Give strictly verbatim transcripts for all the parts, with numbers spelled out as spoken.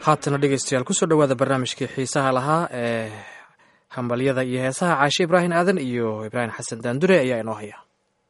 haatana dhegeystayaal kusoo dhowaada barnaamijkii xiisaha lahaa ee hambalyada iyo heesaha caashe ibraahim aadan iyo ibraahim xasan daandure ayaa inoo haya.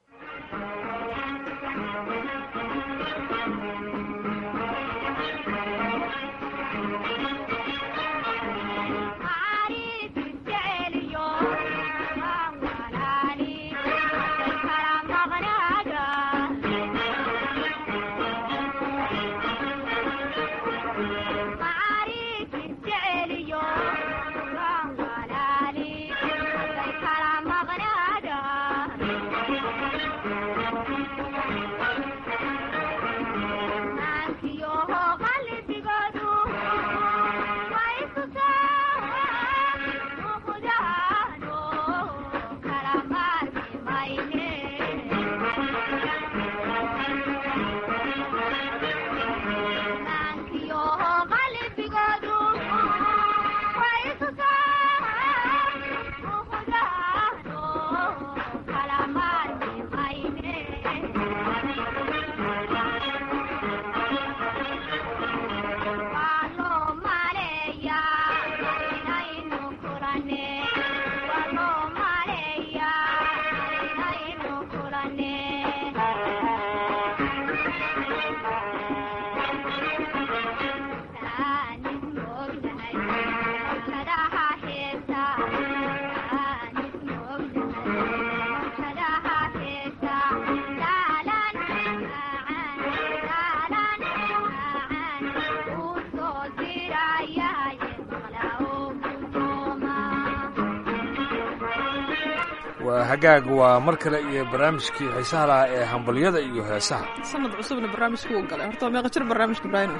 hagaag waa mar kale iyo barnaamijkii xiisaha lahaa ee hambalyada iyo heesaha. sanad cusubna barnaamijku uu galay. horta meeqa jir barnaamijka Ibraahim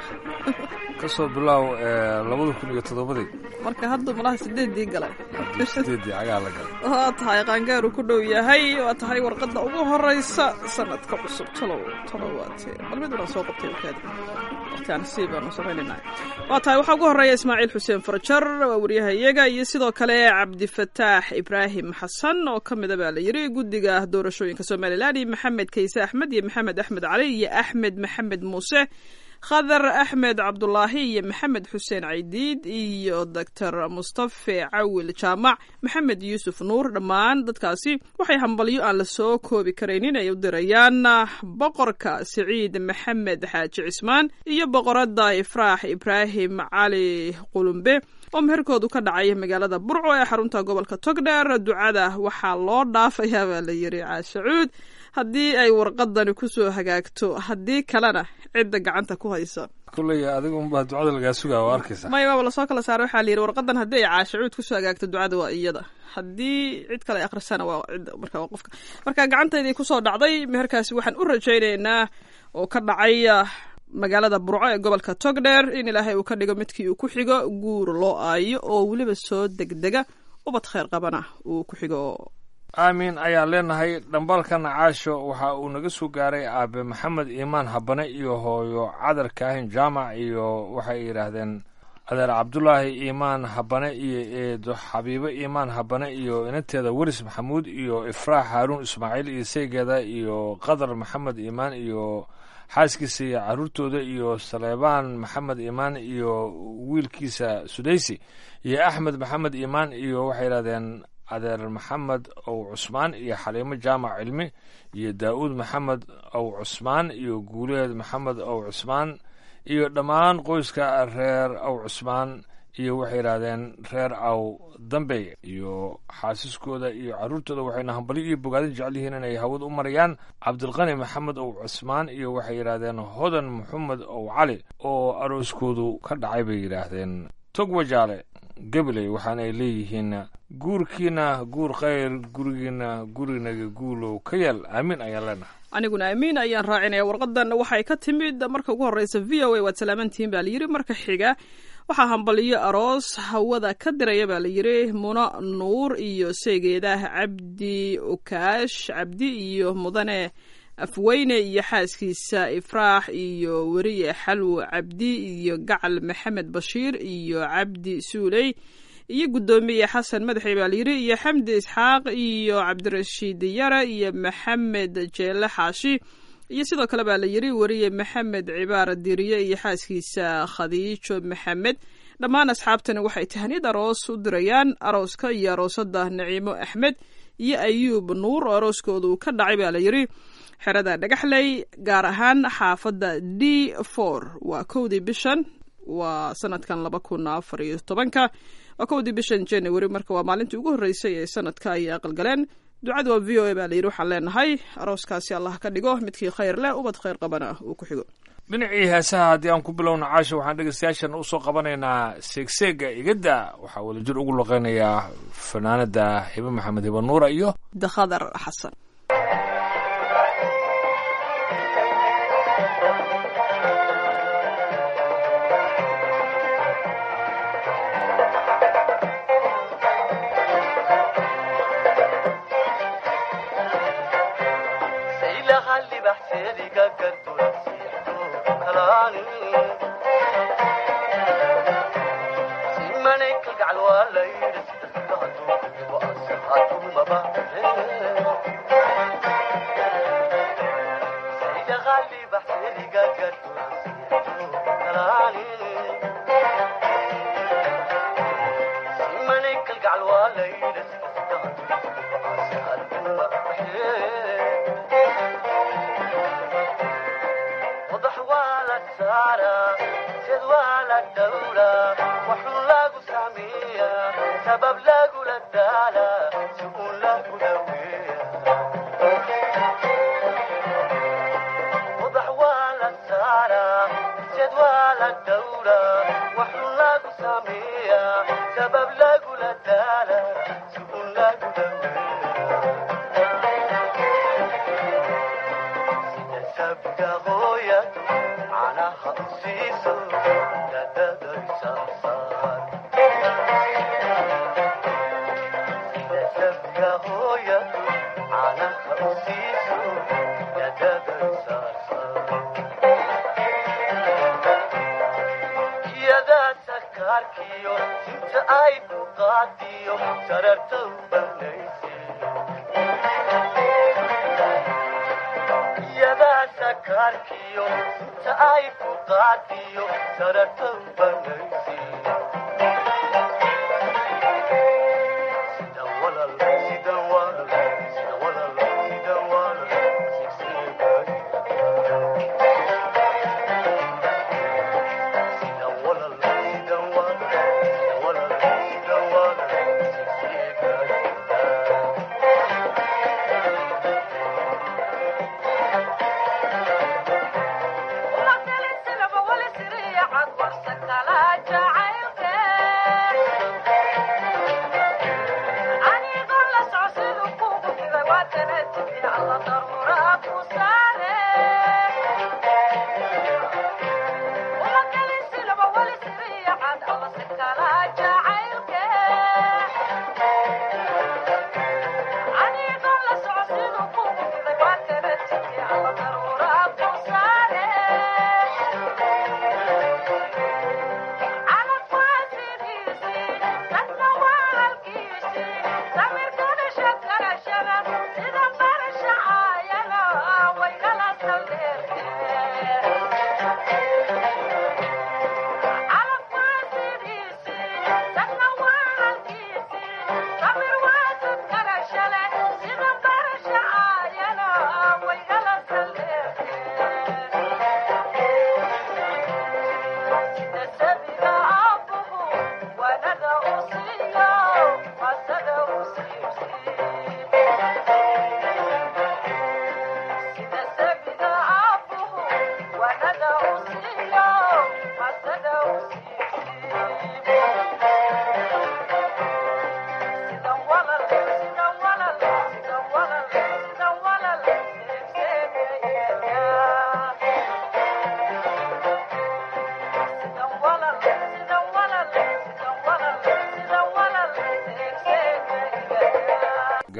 ka soo bilow labada kun iyo toddoba marka hadda malaha sideedii galay sideedii agaa la galay. waa tahay qaangaaru ku dhow yahay. waa tahay warqadda ugu horeysa sanadka cusub talow talowaatee balmiduna soo qabtay wakaad waqtigaan si baan u sameynaa. waa tahay waxa ugu horeeya Ismaaciil Xuseen Farjar waa wariyahayaga iyo sidoo kale Cabdi Fataax Ibraahim Xasan oo kamid ah la yiri guddiga doorashooyinka Soomaaliland Maxamed Kayse Axmed iyo Maxamed Axmed Cali iyo Axmed Maxamed Muuse khadar Axmed Cabdullaahi iyo Maxamed Xuseen Caydiid iyo Doctor Mustafa Cawil Jaamac Maxamed Yuusuf Nuur dhammaan dadkaasi waxay hambalyo aan la soo koobi karaynin ay u dirayaan boqorka Saciid Maxamed Xaaji Cismaan iyo boqorada Ifraax Ibraahim Cali Qulumbe oo meherkoodu ka dhacay magaalada Burco ee xarunta gobolka Togdheer. ducada waxaa loo dhaafayaa baa la yiri Caashacuud haddii ay warqadani ku soo hagaagto haddii kalena cidda gacanta ku haysa kullay adigu baa ducada laga sugaa oo arkaysa may waa la soo kala saaray waxaa la yiri warqadan haddii ay Caashacuud ku soo hagaagto ducada waa iyada haddii cid kale akhrisana waa cid marka waa qofka marka gacanteedii ku soo dhacday meherkaasi waxaan u rajaynaynaa oo ka dhacay magaalada Burco ee gobolka Togdheer in Ilaahay uu ka dhigo midkii uu ku xigo guur loo aayo oo waliba soo degdega ubad khayr qabana uu ku xigo. aamin ayaa leenahay. dhambalkan Caasho waxa uu naga soo gaaray aabe Maxamed Iimaan Habane iyo hooyo Cadar Kaahin Jaamac iyo waxay yiraahdeen adeer Cabdullaahi Iimaan Habane iyo eedo Xabiibo Iimaan Habane iyo inanteeda Waris Maxamuud iyo Ifraax Haruun Ismaaciil iyo Saygeeda iyo Qadar Maxamed Iimaan iyo xaaskiisa iyo caruurtooda iyo Saleebaan Maxamed Iimaan iyo wiilkiisa Sudaysi iyo Axmed Maxamed Iimaan iyo waxay yiraahdeen adeer Maxamed Ow Cusmaan iyo Xaliimo Jaamac Cilmi iyo Daa'uud Maxamed Ow Cusmaan iyo Guuleed Maxamed Ow Cusmaan iyo dhammaan qoyska reer Ow Cusmaan iyo waxay yiraahdeen reer Ow Dambey iyo xaasiskooda iyo caruurtooda waxayna hambalyo iyo bogaadin jecel yihiin inay hawad u marayaan Cabdulqani Maxamed Ow Cusmaan iyo waxay yiraahdeen Hodan Maxamed Ow Cali oo arooskoodu ka dhacay bay yiraahdeen Togwajaale Gabaley waxaana ay leeyihiin guurkiina guur khayr gurigiina gurinaga guulow ka yeel. aamin ayaan leenahay. aniguna aamin ayaan raacinaya. warqadan waxay ka timid marka ugu horeysa V O A waad salaamantihiin baa la yiri. marka xiga waxaa hambalyo aroos hawada ka diraya baa la yiri Muna Nuur iyo Saygeeda Cabdi Ukaash Cabdi iyo Mudane Afweyne iyo xaaskiisa Ifraax iyo wariye Xalwo Cabdi iyo Gacal Maxamed Bashiir iyo Cabdi Suuley iyo gudoomiye Xasan Madaxi baa la yiri iyo Xamdi Isxaaq iyo Cabdirashiid Yara iyo Maxamed Jeelle Xaashi iyo sidoo kale baa la yidhi weriye maxamed cibaar diriye iyo xaaskiisa khadiijo maxamed. dhammaan asxaabtani waxay tahniyad aroos u dirayaan arooska iyo aroosada naciimo axmed iyo ayuub nuur oo arooskooda uu ka dhacay baa la yidhi xerada dhagaxley gaar ahaan xaafadda d for waa kowdii bishan waa sanadkan laba kun afar iyo tobanka waa kowdii bishan january marka waa maalintii ugu horreysay ee sanadka ayay aqalgaleen. ducada waa v o a baa la yidhi waxaan leenahay arooskaasi allah ka dhigo midkii khayr leh ubad khayr qabana uu ku xigo. dhinacii heesaha haddii aan ku bilowna caasha waxaan dhegeystayaashan usoo qabanaynaa seegseega igadda waxaa wadajir ugu loqeynayaa fanaanada hibe maxamed hibe nuura iyo dakhadar xasan.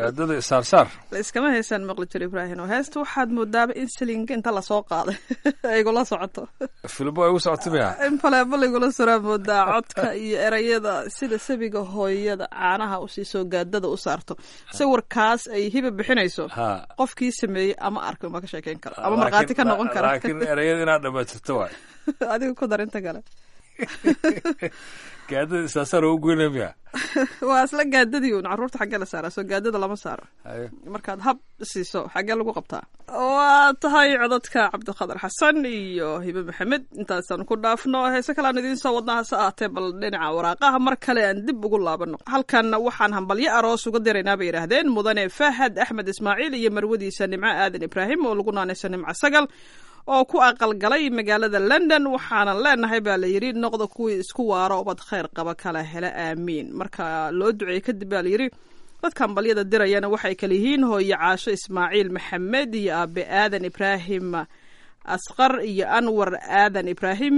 gaadada isaarsaar layskama heesaan maqli jiro ibraahim oo heesta waxaad moodaaba in silinka inta lasoo qaaday igula socoto filbo ay u socoto miya in faleebo igula soraa moodaa codka iyo erayada sida sabiga hooyada caanaha usii soo gaadada u saarto sawirkaas ay hiba bixinayso qofkii sameeyey ama arkay ma ka sheekeyn karo ama markhaati ka noqon kara laakiin erayada inaad dhammaytirto waay adiga ku dar inta kale gaadada isaarsaar oo u goynaya miya waa isla gaadadii un carruurta xaggee la saaraa soo gaadada lama saaro markaad hab siiso xaggee lagu qabtaa waa tahay codadka cabdiqadar xasan iyo hibe maxamed intaasaan ku dhaafno heese kale aan idiin soo wadnaa hase ahatee bal dhinaca waraaqaha mar kale aan dib ugu laabano halkan waxaan hambalyo aroos uga diraynaa bay yidhaahdeen mudane fahad axmed ismaaciil iyo marwadiisa nimco aadan ibraahim oo lagu naanayso nimco sagal oo ku aqalgalay magaalada london waxaanan leenahay baa la yidhi noqda kuwii isku waaro ubad khayr qaba kala hela aamiin marka loo duceeyey kadib baa layidhi dadka hambalyada dirayana waxay kala yihiin hooye caasho ismaaciil maxamed iyo aabe aadan ibraahim asqar iyo anwar aadan ibraahim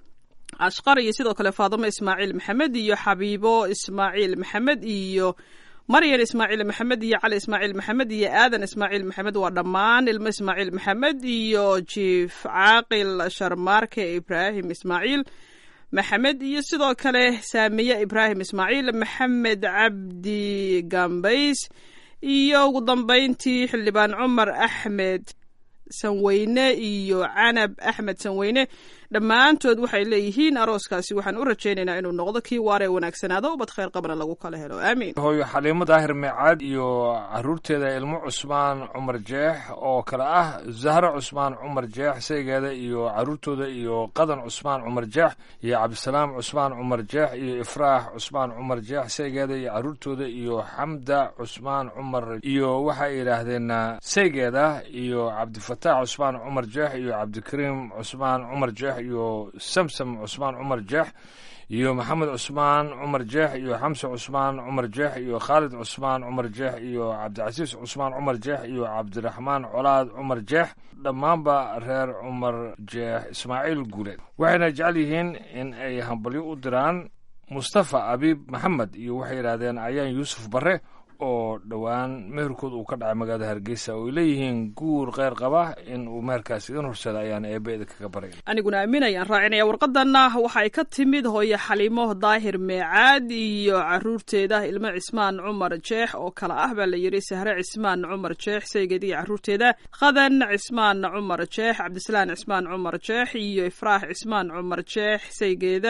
ashqar iyo sidoo kale faadimo ismaaciil maxamed iyo xabiibo ismaaciil maxamed iyo maryan ismaaciil maxamed iyo cali ismaaciil maxamed iyo aadan ismaaciil maxamed waa dhammaan ilmo ismaaciil maxamed iyo jiif caaqil sharmaarke ibraahim ismaaciil maxamed iyo sidoo kale saamiye ibraahim ismaaciil maxamed cabdi gambays iyo ugu dambayntii xildhibaan cumar axmed sanweyne iyo canab axmed sanweyne dhammaantood waxay leeyihiin arooskaasi waxaan u rajaynaynaa inuu noqdo kii waaree wanaagsanaado ubad khayr qabana lagu kala helo aamiin hooyo xaliimo daahir meecaad iyo caruurteeda ilmo cusmaan cumar jeex oo kale ah zahro cusmaan cumar jeex saygeeda iyo caruurtooda iyo qadan cusmaan cumar jeex iyo cabdisalaam cusmaan cumar jeex iyo ifraax cusmaan cumar jeex saygeeda iyo caruurtooda iyo xamda cusmaan cumar iyo waxay yidhaahdeen saygeeda iyo cabdifataax cusmaan cumar jeex iyo cabdikariim cusmaan cumar jeex iyo samsam cusmaan cumar jeex iyo maxamed cusmaan cumar jeex iyo xamse cusmaan cumar jeex iyo khaalid cusmaan cumar jeex iyo cabdicasiis cusmaan cumar jeex iyo cabdiraxmaan colaad cumar jeex dhammaanba reer cumar jeex ismaaciil guuleed waxayna jecel yihiin in ay hambalyo u diraan mustafa abiib maxamed iyo waxay yidhaahdeen ayaan yuusuf barre oo dhowaan meherkood uu ka dhacay magaalada hargeysa oo ay leeyihiin guur kheyr qaba in uu meherkaas idin horsada ayaan eebbeeda kaga baray aniguna aaminayaan raacinaya warqadanna waxay ka timid hooye xaliimo daahir meecaad iyo caruurteeda ilmo cismaan cumar jeex oo kale ah baa la yidhi sahre cismaan cumar jeex saygeeda iyo caruurteeda qadan cismaan cumar jeex cabdisalaan cismaan cumar jeex iyo ifraax cismaan cumar jeex saygeeda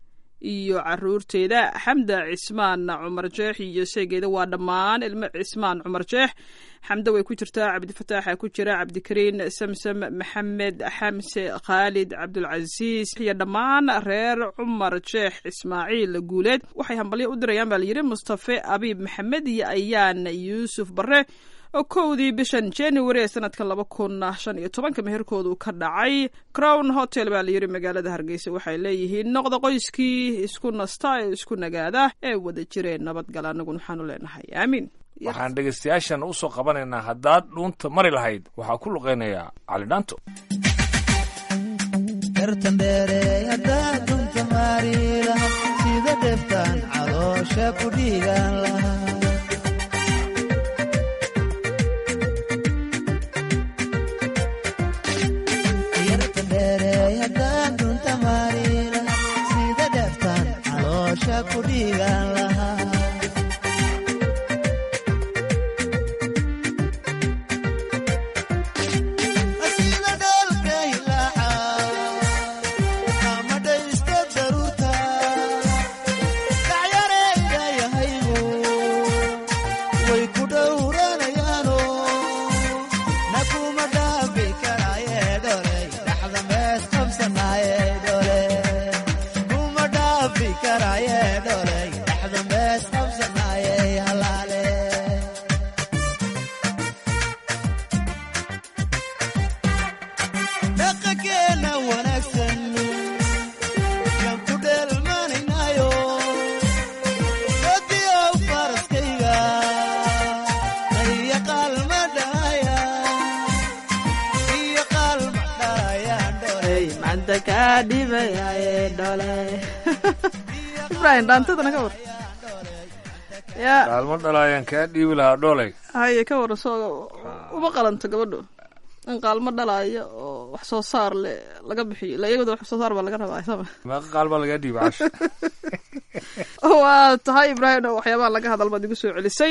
iyo caruurteeda xamda cismaan cumar jeex iyo saygeeda waa dhammaan ilmo cismaan cumar jeex xamda way ku jirtaa cabdifataaxa ku jira cabdikariin samsam maxamed xamse khaalid cabdulcasiis iyo dhammaan reer cumar jeex ismaaciil guuleed waxay hambalyo u dirayaan baa layidhi mustafe abiib maxamed iyo ayaan yuusuf barre oo kowdii bishan january ee sanadkan laba kun shan iyo tobanka meherkoodu ka dhacay crown hotel baa layidhi magaalada hargeysa waxay leeyihiin noqda qoyskii isku nasta ee isku nagaada ee wada jireen nabadgal anaguna waxaanu leenahay aamiin waxaan dhegaystayaashan u soo qabanaynaa haddaad dhuunta mari lahayd waxaa ku luqaynayaa cali dhaanto ertandheereeyadaad dhunta mari laha sida dheftaan caloosha ku dhiigaan laha asida dhalka ilaaca ama dhaysta daruurta dacyareeda yahaygu way ku dhowranayaano nakuma dhaafi karaaye dholey dhaxda mees qabsanaaye dhole kuma dhaafi karaaye dholey dhaxda mees qabsanaaye halaale dhaqankeena wanaagsan yaan ku dheelmanaynayo wadiyow faraskayga iyo qaalma dhahaya iyo qaalma dhahayaan dholey macda kaa dhibayaye dhole ibrahim dhaantadana ka war yaa kaalmo dhalaayaan kaa dhiibi lahaa dhoolay haye ka warra soo uma qalanto gabadhu in qaalmo dhalaayo oo wax soo saar le laga bixiyo ila iyagooda wax soo saar baa laga rabaa sama meeqa qaalbaa lagaa dhiibi casho waa tahay ibraahim oo waxyaabaha laga hadal baad igu soo celisay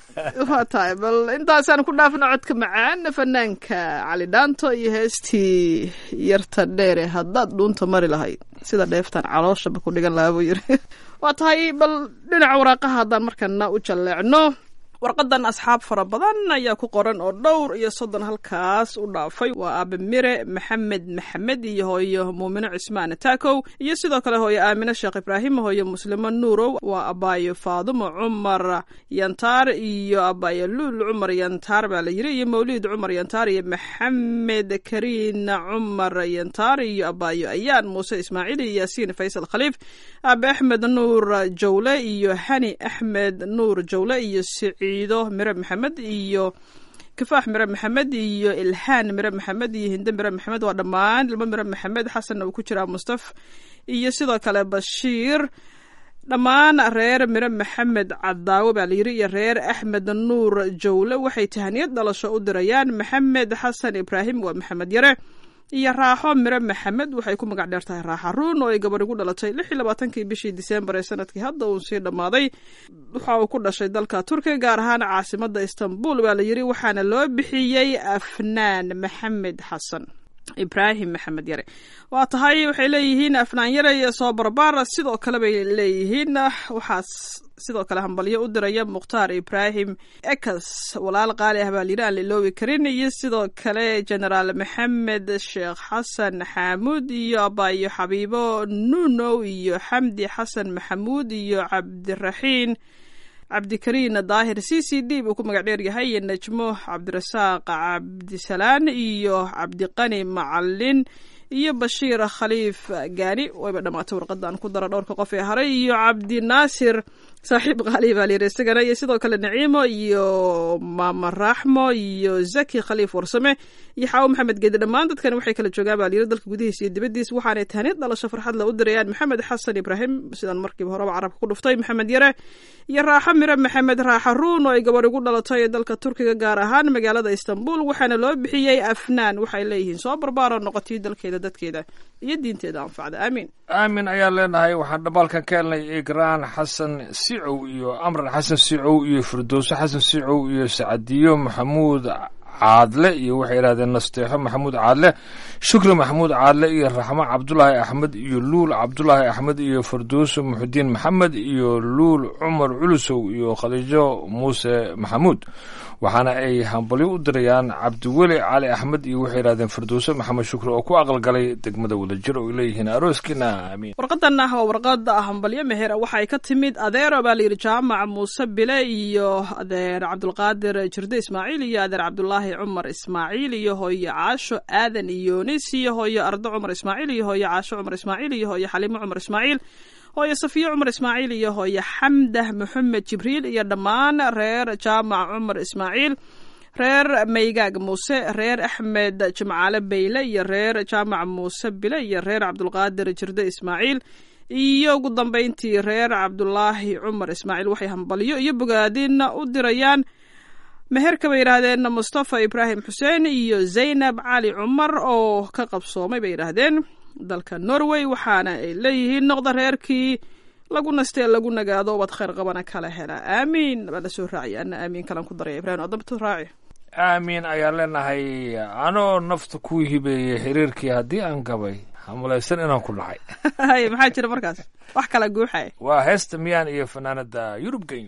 waa tahay bal intaasaan ku dhaafna codka macaan fanaanka cali dhaanto iyo heestii yarta dheere haddaad dhuunta mari lahayd sida dheeftan calooshaba ku dhigan lahaa buu yiri waa tahay bal dhinaca waraaqaha haddaan markana u jalleecno warqadan asxaab fara badan ayaa ku qoran oo dhowr iyo soddon halkaas u dhaafay waa aabe mire maxamed maxamed iyo hooyo muumino cismaan taakow iyo sidoo kale hooyo aamine sheekh ibraahim hooyo muslimo nuurow waa abaayo faadumo cumar yantaar iyo abaayo luul cumar yantaar baa la yiri iyo mawliid cumar yantaar iyo maxamed kariin cumar yantaar iyo abaayo ayaan muuse ismaaciil iyo yaasiin faysal khaliif aabe axmed nuur jawle iyo hani axmed nuur jawle iyo ciido mire maxamed iyo kifaax mire maxamed iyo ilhaan mire maxamed iyo hinde mire maxamed waa dhammaan ilmo mire maxamed xasanna uu ku jiraa mustaf iyo sidoo kale bashiir dhammaan reer mire maxamed cadaawe baa layiri iyo reer axmed nuur jawle waxay tahaniyad dhalasho u dirayaan maxamed xasan ibraahim waa maxamed yare iyo raaxo mire maxamed waxay ku magac dheer tahay raaxa ruun oo ay gabar igu dhalatay lix iyo labaatankii bishii diseembar ee sanadkii hadda uu sii dhammaaday waxa uu ku dhashay dalka turkiga gaar ahaan caasimadda istanbul baa la yiri waxaana loo bixiyey afnaan maxamed xasan ibraahim maxamed yare waa tahay waxay leeyihiin afnaan yare iyo soo barbaar sidoo kale bay leeyihiin waxaas sidoo kale hambalyo u diraya mukhtaar ibraahim ekas walaal qaali ah baa layidhi aan la iloobi karin iyo sidoo kale genaraal maxamed sheekh xasan xaamuud iyo abaayo xabiibo nuunow iyo xamdi xasan maxamuud iyo cabdiraxiin cabdikariin daahir c c d buu ku magac dheer yahay iyo najmo cabdirasaaq cabdisalaan iyo cabdiqani macalin iyo bashiir khaliif gaani wayba dhammaatay warqadan ku dara dhowrka qof ee haray iyo cabdinaasir saaxiib qaali baa layidhi isagana iyo sidoo kale naciimo iyo maama raaxmo iyo zaki khaliif warsame iyo xaawo maxamed geedi dhammaan dadkan waxay kala joogaan baa layidhi dalka gudihiisa iyo dibaddiisa waxaanay tahaniyad dhalasho farxad la u dirayaan maxamed xasan ibraahim sidaan markiiba horeba carabka ku dhuftay maxamed yare iyo raaxo mire maxamed raaxa ruun oo ay gabar ugu dhalatay dalka turkiga gaar ahaan magaalada istanbul waxaana loo bixiyey afnaan waxay leeyihiin soo barbaaro noqotay dalkeeda dadkeeda iyo diinteeda anfacda aamiin aamin ayaan leenahay waxaan dhamaalkan ka helnay igraan xasan sicow iyo amran xasan sicow iyo firdowso xasan sicow iyo sacadiyo maxamuud caadle iyo waxay yidhahdeen nasteexo maxamuud caadle shukri maxamuud caadle iyo raxmo cabdulaahi axmed iyo luul cabdulaahi axmed iyo firdowso muxudiin maxamed iyo luul cumar culusow iyo khadiijo muuse maxamuud waxaana ay hambalyo u dirayaan cabdiweli cali axmed iyo waxay yidhahdeen firdowso maxamed shukri oo ku aqalgalay degmada wadajir oo ay leeyihiin arooskiina aamiin warqadan ah waa warqada hambalyo meher waxay ka timid adeero baa layidhi jaamac muuse bile iyo adeer cabdulqaadir jirde ismaaciil iyo adeer cabdulaahi cumar ismaaciil iyo hooyo caasho aadan iyonis iyo hooyo ardo cumar ismaaciil iyo hooyo caasho cumar ismaaciil iyo hooyo xaliimo cumar ismaaciil hooyo safiyo cumar ismaaciil iyo hooyo xamdah maxamed jibriil iyo dhammaan reer jaamac cumar ismaaciil reer maygaag muuse reer axmed jimcaale beyle iyo reer jaamac muuse bile iyo reer cabdulqaadir jirde ismaaciil iyo ugu dambeyntii reer cabdulaahi cumar ismaaciil waxay hambalyo iyo bogaadina u dirayaan meherka bay yidhaahdeen mustafa ibraahim xuseen iyo zaynab cali cumar oo ka qabsoomay bay yidhaahdeen dalka norway waxaana ay leeyihiin noqda reerkii lagu nastee lagu nagaado ubad khayr qabana kala hela aamiin baa la soo raacaya ana aamiin kalan ku daraya ibrahim adabtu raaci aamiin ayaan leenahay anoo nafta ku hibeeyey xiriirkii haddii aan gabay hamulaysan inaan ku dhacay hay maxaa jira markaas wax kala guuxaya waa heesta miyaan iyo fanaanada yurub genyo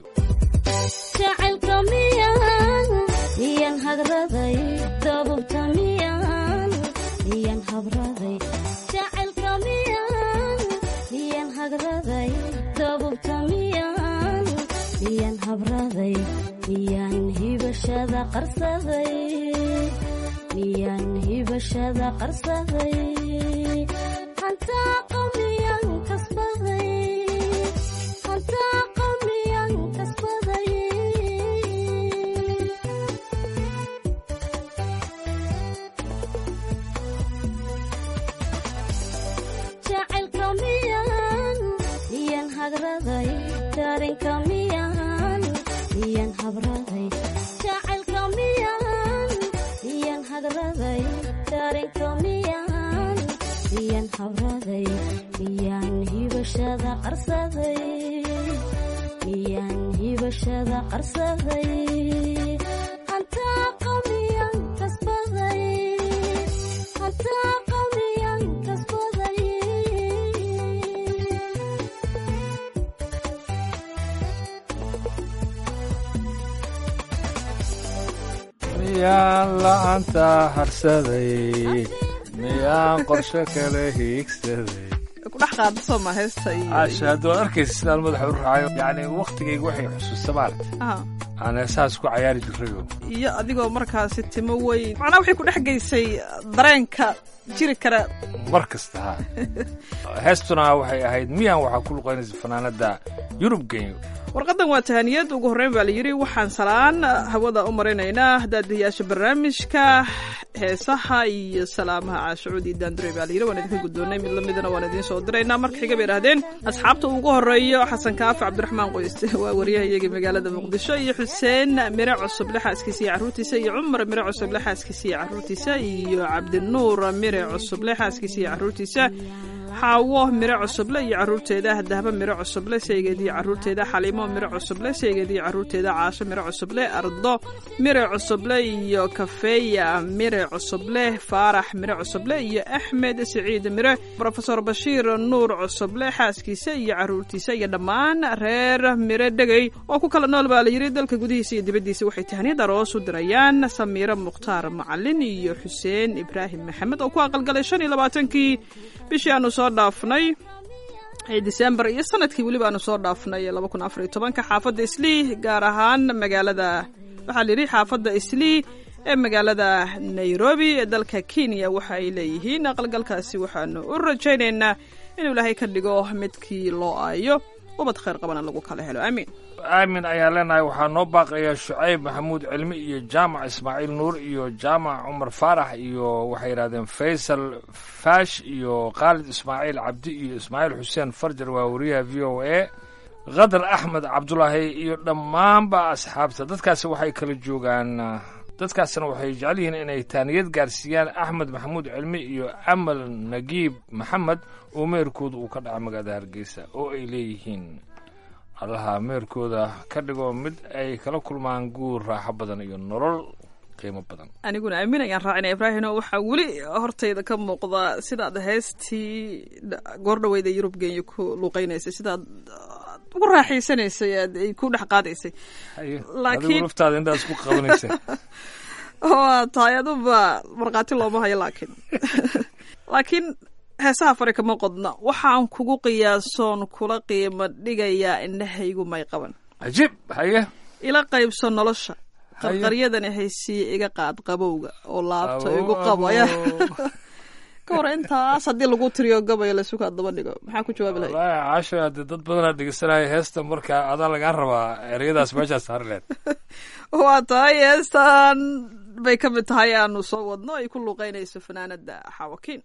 jacaylka miyaan miyaan hagraday dabubta miyaan miyaan habraday jacaylka miyaan miyaan hagraday dabubta miyaan miyaan habraday miyaan hibashada qarsaday miyaan hibashada qarsaday hantaa qawmiyaan kasbaday hantaa qawmiyaan kasbaday jacaylka miyaan miyaan hagraday darinka miyaan miyaan habraday miyaan hibashada qarsaday miyaan hibashada qarsaday hantaa qawmiyaan kasbaday hantaa qawmiyaan kasbaday miyaan la'aanta harsaday miyaan qorshe kale hiigsaday ku dhex qaada sooma heesta iyo caasha hadduu ad arkaysa sidaan madaxa u raacayo yacni waktigayga waxay xusuusta maaragta aha aan heesahaas ku cayaari jirayo iyo adigoo markaasi timo weyn macnaa waxay ku dhex geysay dareenka jiri kara mar kasta ha heestuna waxay ahayd miyaan waxaa ku luqaynaysa fanaanada yurub genyo warqadan waa tahaniyad ugu horreyn baa la yidhi waxaan salaan hawada u maraynaynaa daadiyaasha barnaamijka heesaha iyo salaamaha caashucuud iyo daandure baa la yidhi waan idinka guddoonnay mid lamidana waan idiin soo diraynaa marka xiga bay idhahdeen asxaabta ugu horreeyo xasan kaafi cabdiraxmaan qoyste waa wariyaha iyagii magaalada muqdisho iyo xuseen mire cusub lexaaskiisa iyo carruurtiisa iyo cumar mire cusub lexaaskiisa iyo carruurtiisa iyo cabdinuur mire cusub lexaaskiisa iyo carruurtiisa xaawo miro cusuble iyo carruurteeda dahba miro cusuble saygeediyo carruurteeda xaliimo miro cusuble saygeediyo carruurteeda caasho miro cusuble ardo miro cusuble iyo kafeeya miro cusuble faarax miro cusuble iyo axmed siciid miro brofesor bashiir nuur cusuble xaaskiisa iyo carruurtiisa iyo dhammaan reer miro dhegey oo ku kala nool baa la yidhi dalka gudihiisa iyo dibaddiisa waxay tahniyad aroos u dirayaan samiiro mukhtaar macalin iyo xuseen ibraahim maxamed oo ku aqalgalay shan iyo labaatankii bishii aanu soo dhaafnay ee disembar iyo sanadkii weliba aanu soo dhaafnay laba kun afar iyo tobanka xaafadda islii gaar ahaan magaalada waxaa la yidhi xaafadda islii ee magaalada nairobi ee dalka kenya waxa ay leeyihiin aqalgalkaasi waxaanu u rajaynaynaa inuu ilaahay ka dhigo midkii loo aayo ubad khayr qabana lagu kala helo aamiin aamin ayaa leenahay waxaa noo baaqaya shucayb maxamuud cilmi iyo jaamac ismaaciil nuur iyo jaamac cumar faarax iyo waxay yidhahdeen faysal faash iyo khaalid ismaaciil cabdi iyo ismaaciil xuseen farjar waa wariyaha v o a khadar axmed cabdulaahi iyo dhammaanba asxaabta dadkaasi waxay kala joogaan dadkaasina waxay jecel yihiin inay taaniyad gaarsiiyaan axmed maxamuud cilmi iyo amal nagiib maxamed oo meerkooda uu ka dhaca magaalada hargeysa oo ay leeyihiin allaha meerkooda ka dhigo mid ay kala kulmaan guur raaxo badan iyo nolol qiimo badan aniguna aamin ayaan raacinaya ibraahino waxaa weli hortayda ka muuqda sidaad heestii goordhaweyda yurub genya ku luuqaynaysay sidaad ugu raaxaysanaysay ay ku dhex qaadaysay laakiin laftaada intaas ku qabanaysa waa tahay aduba markhaati looma hayo laakiin laakiin heesaha fari kama qodna waxaan kugu qiyaasoon kula qiimo dhigayaa indhahaygu may qaban cajiib haye ila qaybso nolosha qarqaryadani haysiiye iga qaad qabowga oo laabto igu qabo ayaa ka hor intaas haddii lagu tiriyo gabay laysukaa daba dhigo maxaa ku jawaabi lahay wallaahi caasho hadde dad badanaa dhegeysanaya heesta markaa adaa lagaa rabaa ereyadaas meeshaas saari leed waa tahay heestan bay ka mid tahay aanu soo wadno ay ku luuqaynayso fanaanada xawakiin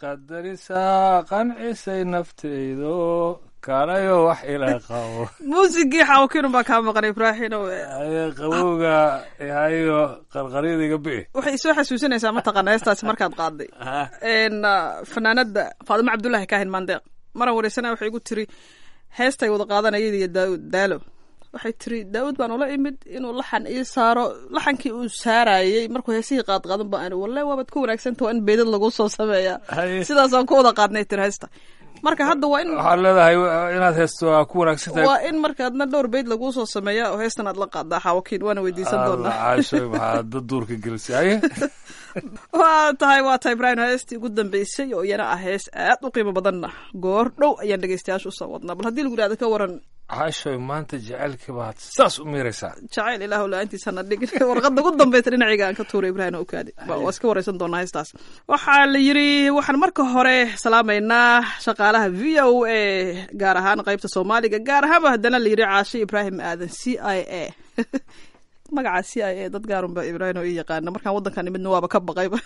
qadarisaa qancisay nafteydo kaalayo wax ila qabo muusigii xawkinun baa kaa maqan ibraahino aye qabowga hayo qarqaryadiga bi waxay soo xasuusinaysaa mataqaana heestaasi markaad qaaday n fanaanada faadimo cabdullaahi kaahin maandeeq maran wareysana waxay igu tiri heestay wada qaadanayada iyo daawud daalo waxay tiri daawud baan ula imid inuu laxan ii saaro laxankii uu saarayey markuu heesihii qaadqaadan ba ani wallahi waabaad ku wanaagsantaha in beedad lagu soo sameeya sidaasaan ku wada qaadnay tiri heesta marka hadda waa in waxaad leedahay inaad heesto waa ku wanaagsan tahay waa in markaadna dhowr beyd laguu soo sameeya oo heestan aad la qaadaa xaawakiin waana weydiisan doonaa caashoy maxaa dad duurka gelisay waa tahay waa tahay ibraahim heestii ugu dambeysay oo iyana ah hees aad u qiimo badanna goor dhow ayaan dhegeystayaasha usoo wadnaa bal haddii lagu yidhahdo ka waran caashoy maanta jacaylkii baad saas u miiraysaa jacayl ilaahu la-aantiisana dhigin warqadda ugu dambaysa dhinacayga aan ka tuuray ibraahim okaadi waa iska wareysan doonaa heestaas waxaa la yidhi waxaan marka hore salaamaynaa shaqaalaha v o a gaar ahaan qaybta soomaaliga gaar ahaanba haddana la yidhi caashe ibraahim aadan c i a magaca c i a dad gaarunba ibraahim oo ii yaqaana markaan waddankan imidna waaba ka baqayba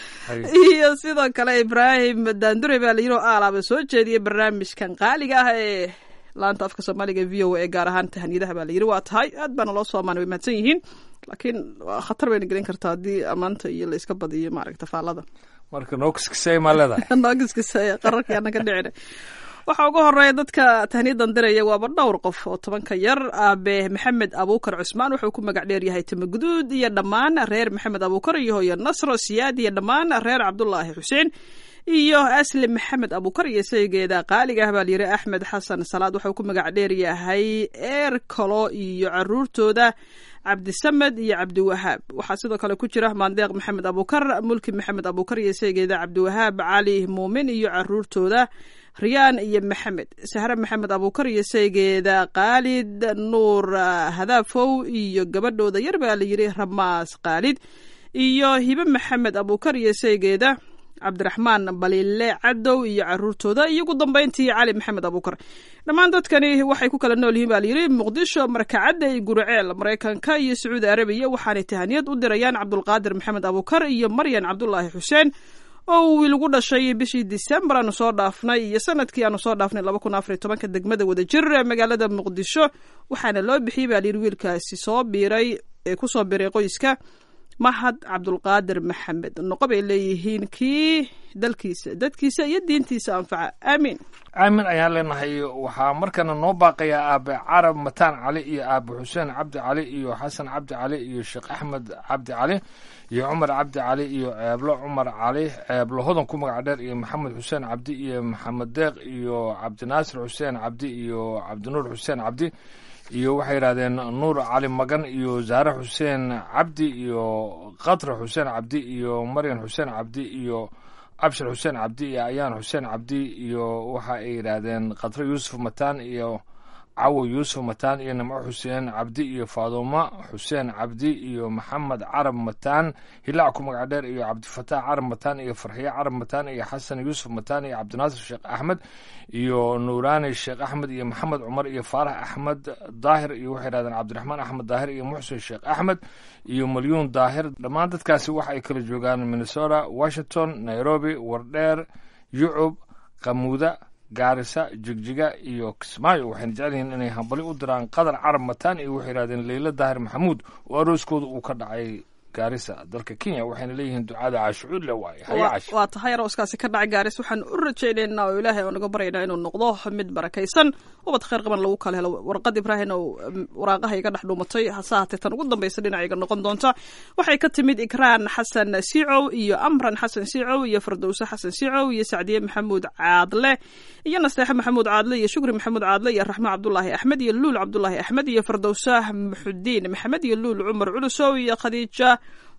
iyo sidoo kale ibraahim daandure baa la yidhi oo aalaaba soo jeediyay barnaamijkan qaaliga ah ee laanta afka soomaaliga v o a gaar ahaan tahaniyadaha baa la yidhi waa tahay aad baana loo soo amaanay way mahadsan yihiin laakiin khatar bayna gelin kartaa haddii ammaanta iyo la iska badiyo maaragta faallada marka nookiskisay maa leedahay nookiskisay qararkii aanan ka dhicina waxaa ugu horeeya dadka tahniyadan diraya waaba dhowr qof oo tobanka yar aabe maxamed abuukar cusmaan wuxuu ku magac dheer yahay timo guduud iyo dhammaan reer maxamed abuukar iyo hooyo nasro siyaad iyo dhammaan reer cabdulaahi xuseen iyo aslim maxamed abuukar iyo saygeeda qaaliga ah baa layidhi axmed xasan salaad wuxuu ku magac dheer yahay eer kalo iyo caruurtooda cabdisamed iyo cabdiwahaab waxaa sidoo kale ku jira maandeeq maxamed abuukar mulki maxamed abuukar iyo saygeeda cabdiwahaab cali muumin iyo caruurtooda riyaan iyo maxamed sahre maxamed abuukar iyo saygeeda khaalid nuur hadaafow iyo gabadhooda yar baa layidhi ramaas khaalid iyo hibe maxamed abuukar iyo saygeeda cabdiraxmaan balile cadow iyo caruurtooda iyo ugu dambeyntii cali maxamed abuukar dhammaan dadkani waxay ku kala nool yihiin baa layidhi muqdisho markacadda iyo guriceel maraykanka iyo sacuudi arabiya waxaanay tahaniyad u dirayaan cabdulqaadir maxamed abuukar iyo maryan cabdulaahi xuseen oo wiil ugu dhashay bishii disembar aanu soo dhaafnay iyo sanadkii aanu soo dhaafnay laba kun afar iyo tobanka degmada wadajir ee magaalada muqdisho waxaana loo bixiyey baa layidhi wiilkaasi soo biiray ee ku soo biiray qoyska mahad cabdulqaadir maxamed noqo bay leeyihiin kii dalkiisa dadkiisa iyo diintiisa anfaca aamiin aamin ayaan leenahay waxaa markana noo baaqaya aabe carab mataan cali iyo aabe xuseen cabdi cali iyo xasan cabdi cali iyo sheekh axmed cabdi cali iyo cumar cabdi cali iyo ceeblo cumar cali ceeblo hodan ku magac dheer iyo maxamed xuseen cabdi iyo maxamed deeq iyo cabdinaasir xuseen cabdi iyo cabdinuur xuseen cabdi iyo waxay yidhahdeen nuur cali magan iyo zaare xuseen cabdi iyo khatra xuseen cabdi iyo maryan xuseen cabdi iyo abshir xuseen cabdi iyo ayaan xuseen cabdi iyo waxa ay yidhaahdeen khatra yuusuf mataan iyo cawo yuusuf mataan iyo nimco xuseen cabdi iyo faadumo xuseen cabdi iyo maxamed carab mataan hilaac ku magac dheer iyo cabdifataax carab mataan iyo farxiye carab mataan iyo xasan yuusuf mataan iyo cabdinaasir sheekh axmed iyo nuuraani sheekh axmed iyo maxamed cumar iyo faarax axmed daahir iyo waxay yidhahdeen cabdiraxmaan axmed daahir iyo muxsin sheekh axmed iyo malyuun daahir dhammaan dadkaasi waxa ay kala joogaan minnesota washington nairobi wardheer yucub qamuuda gaarisa jigjiga iyo kismaayo waxayna jecel yihiin inay hambali u diraan qadar carab mataan iyo waxay yidhahdeen leyla daahir maxamuud oo arooskooda uu ka dhacay gaarisa dalka kenya waxayna leeyihiin ducada caashucuudle waaye haya cash waa tahay arooskaasi ka dhacay gaaris waxaan u rajaynaynaa oo ilaahay oo naga baryaynaa inuu noqdo mid barakaysan ubad khayr qaban lagu kala helo warqad ibraahim oo waraaqaha iga dhex dhuumatay hase haatee tan ugu dambaysa dhinacayga noqon doonta waxay ka timid ikraan xasan siicow iyo amran xasan siicow iyo fardowse xasan siicow iyo sacdiye maxamuud caadle iyo nasteexe maxamuud caadle iyo shukri maxamuud caadle iyo raxmo cabdulaahi axmed iyo luul cabdulaahi axmed iyo fardowse muxudiin maxamed iyo luul cumar culusow iyo khadiija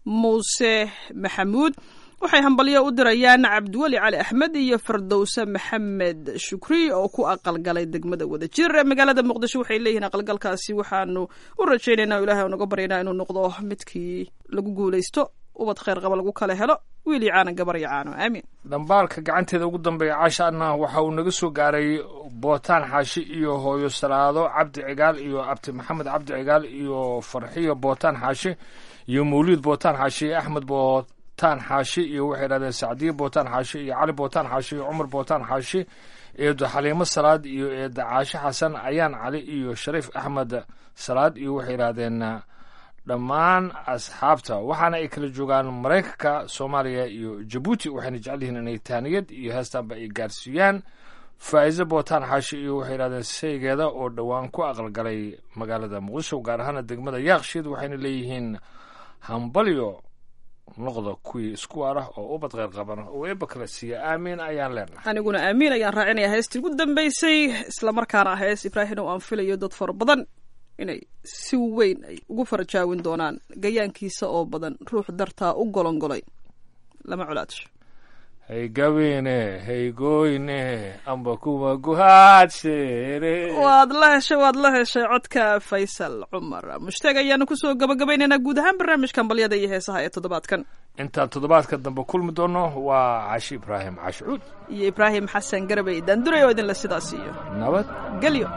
muuse maxamuud waxay hambalyo u dirayaan cabdiweli cali axmed iyo fardowse maxamed shukri oo ku aqalgalay degmada wadajir ee magaalada muqdisho waxay leeyihiin aqalgalkaasi waxaanu u rajaynaynaa ilahay oo naga baryaynaa inuu noqdo midkii lagu guulaysto ubad khayr qaba lagu kala helo wiil iyo caana gabar iyo caano aamiin dhambaalka gacanteeda ugu dambeeya caashaana waxa uu naga soo gaaray bootaan xaashi iyo hooyo salaado cabdi cigaal iyo abti maxamed cabdi cigaal iyo farxiyo bootaan xaashi iyo mawliid bootaan xaashi axmed bootaan xaashi iyo waxay yidhahdeen sacdiye bootaan xaashi iyo cali bootaan xaashi iyo cumar bootaan xaashi eedo xaliimo salaad iyo eeda caashe xasan ayaan cali iyo shariif axmed salaad iyo waxay yidhahdeen dhammaan asxaabta waxaana ay kala joogaan maraykanka soomaaliya iyo jabuuti waxayna jecel yihiin inay taaniyad iyo heestaanba ay gaarsiiyaan faa'iise bootaan xaashi iyo waxay yidhahdeen saygeeda oo dhowaan ku aqalgalay magaalada muqdisho gaar ahaana degmada yaaqshiid waxayna leeyihiin hambalyo noqda kuwii isku waarah oo ubad kheyr qabana oo eebba kala siiya aamiin ayaan leenahay aniguna aamiin ayaan raacinaya heestii ugu dambeysay islamarkaana ah hees ibraahim oo aan filayo dad fara badan inay si weyn ay ugu farajaawin doonaan gayaankiisa oo badan ruux dartaa u golongolay lama colaadsho haygaweyne haygoyne amba kuwa guhaadsheere waad la heshay waad la heshay codka faysal cumar mushtaag ayaanu kusoo gabagabaynaynaa guud ahaan barnaamijkan balyada iyo heesaha ee toddobaadkan intaan toddobaadka dambe kulmi doono waa cashi ibraahim cashuud iyo ibraahim xasan garabey daanduray oo idinle sidaas iyo nabad gelyo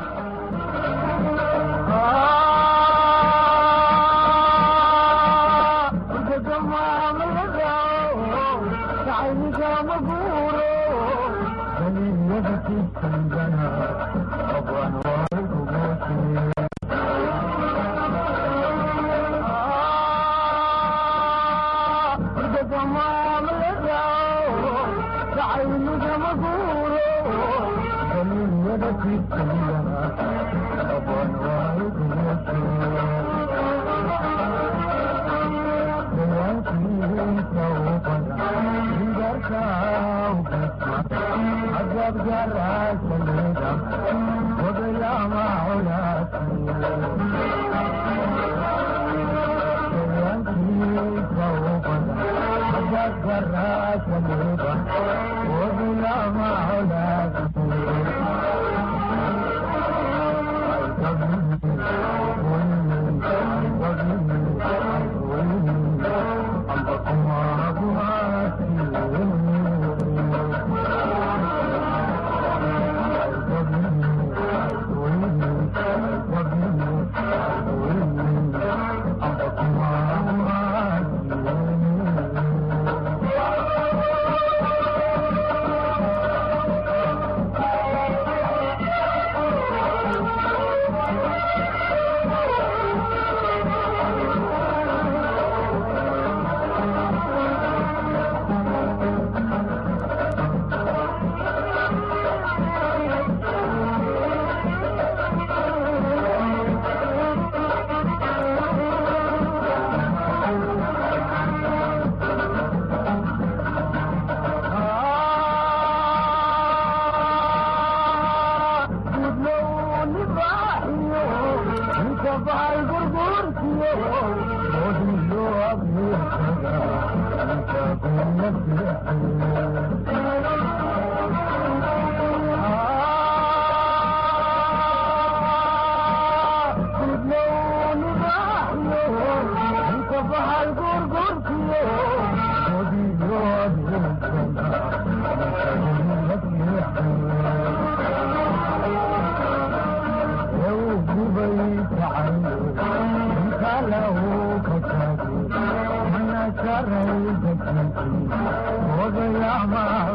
Oh,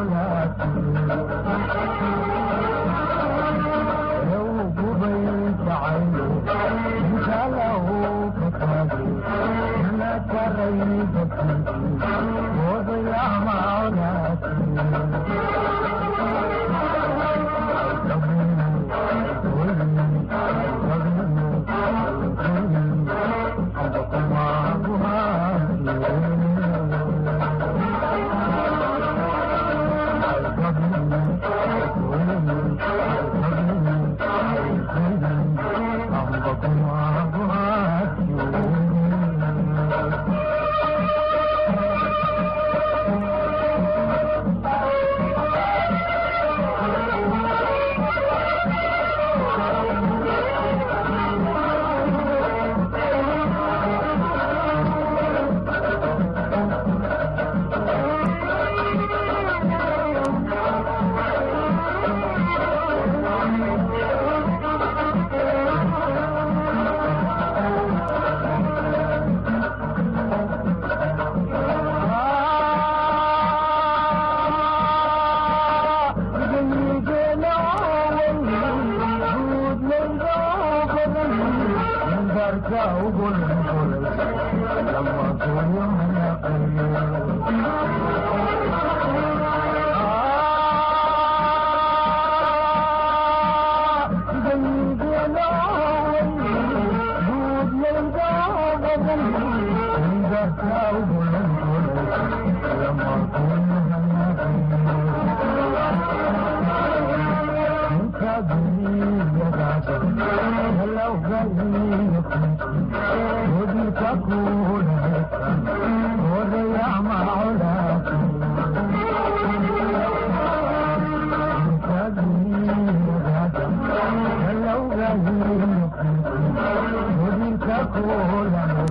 Hello,